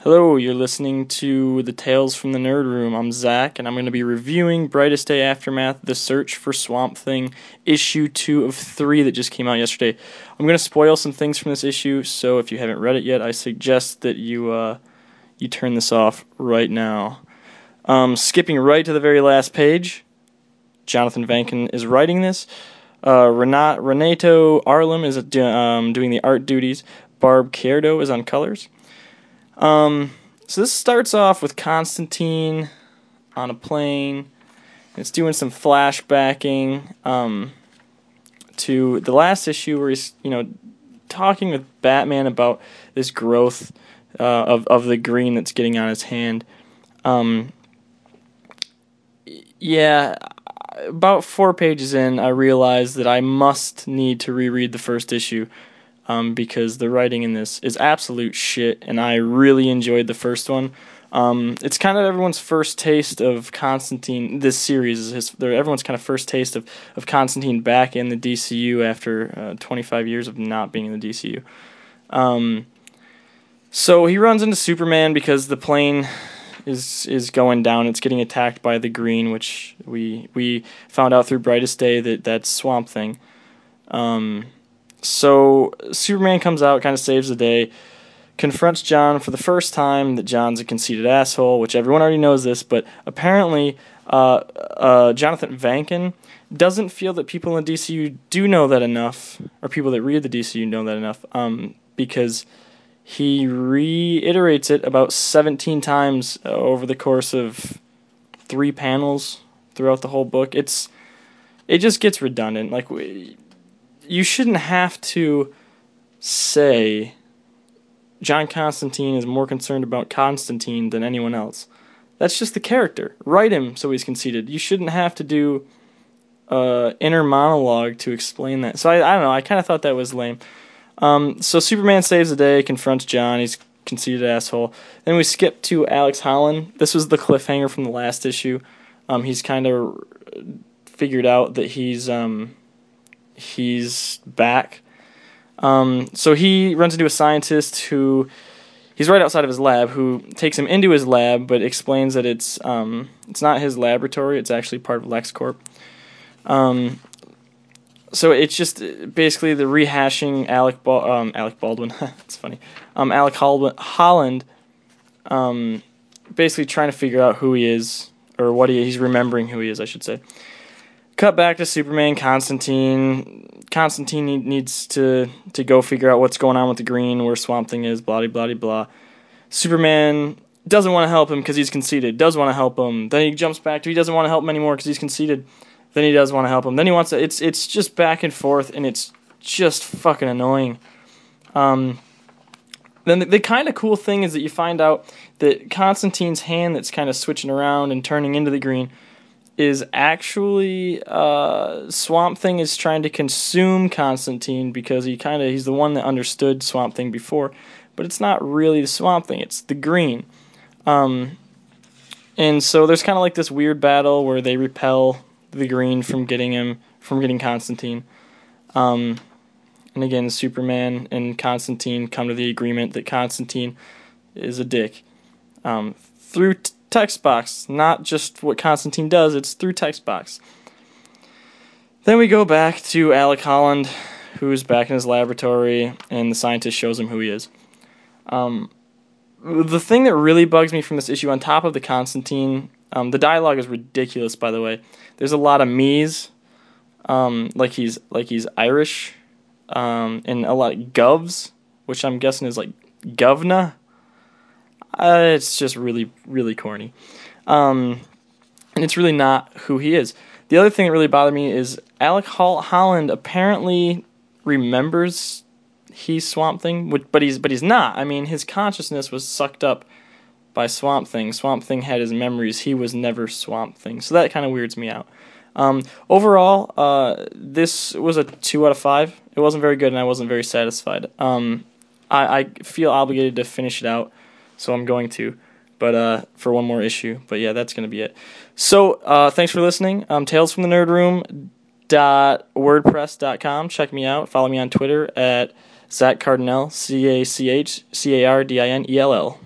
Hello, you're listening to the Tales from the Nerd Room. I'm Zach, and I'm going to be reviewing Brightest Day Aftermath, The Search for Swamp Thing, issue 2 of 3 that just came out yesterday. I'm going to spoil some things from this issue, so if you haven't read it yet, I suggest that you turn this off right now. Skipping right to the very last page, Jonathan Vanken is writing this. Renato Arlim is doing the art duties. Barb Cierdo is on colors. So this starts off with Constantine on a plane. It's doing some flashbacking to the last issue where he's, talking with Batman about this growth of the green that's getting on his hand. About 4 pages in, I realized that I must need to reread the first issue. Because the writing in this is absolute shit, and I really enjoyed the first one. It's kind of everyone's first taste of Constantine. This series is everyone's kind of first taste of Constantine back in the DCU after 25 years of not being in the DCU. So he runs into Superman because the plane is going down. It's getting attacked by the Green, which we found out through Brightest Day that's Swamp Thing. So Superman comes out, kind of saves the day, confronts John for the first time that John's a conceited asshole, which everyone already knows this, but apparently Jonathan Vanken doesn't feel that people in the DCU do know that enough, or people that read the DCU know that enough, because he reiterates it about 17 times over the course of 3 panels throughout the whole book. It just gets redundant. You shouldn't have to say John Constantine is more concerned about Constantine than anyone else. That's just the character. Write him so he's conceited. You shouldn't have to do inner monologue to explain that. So I don't know. I kind of thought that was lame. So Superman saves the day, confronts John. He's a conceited asshole. Then we skip to Alex Holland. This was the cliffhanger from the last issue. He's kind of figured out that he's back. So he runs into a scientist he's right outside of his lab, who takes him into his lab, but explains that it's not his laboratory, it's actually part of LexCorp. So it's just basically the rehashing Alec Baldwin, it's funny, Alec Holland, basically trying to figure out who he is, or he's remembering who he is, I should say. Cut back to Superman, Constantine. Constantine needs to go figure out what's going on with the Green, where Swamp Thing is, blah, blah, blah, blah. Superman doesn't want to help him because he's conceited, does want to help him. Then he jumps back to he doesn't want to help him anymore because he's conceited. Then he does want to help him. Then he wants to... It's just back and forth, and it's just fucking annoying. Then the kind of cool thing is that you find out that Constantine's hand that's kind of switching around and turning into the Green is actually Swamp Thing is trying to consume Constantine because he's the one that understood Swamp Thing before, but it's not really the Swamp Thing, it's the Green. And so there's kind of like this weird battle where they repel the Green from getting Constantine. And again, Superman and Constantine come to the agreement that Constantine is a dick. Through text box, not just what Constantine does, it's through text box. Then we go back to Alec Holland, who's back in his laboratory, and the scientist shows him who he is. The thing that really bugs me from this issue, on top of the Constantine, the dialogue is ridiculous, by the way. There's a lot of me's, like he's Irish, and a lot of govs, which I'm guessing is like govna. It's just really, really corny. And it's really not who he is. The other thing that really bothered me is Alec Holland apparently remembers he's Swamp Thing, but he's not. I mean, his consciousness was sucked up by Swamp Thing. Swamp Thing had his memories. He was never Swamp Thing. So that kind of weirds me out. Overall, this was a 2 out of 5. It wasn't very good, and I wasn't very satisfied. I feel obligated to finish it out. So I'm going to, but for one more issue. But yeah, that's going to be it. So thanks for listening. Tales from the Nerd Room.wordpress.com. Check me out. Follow me on Twitter at Zach Cardinell, CACHCARDINELL.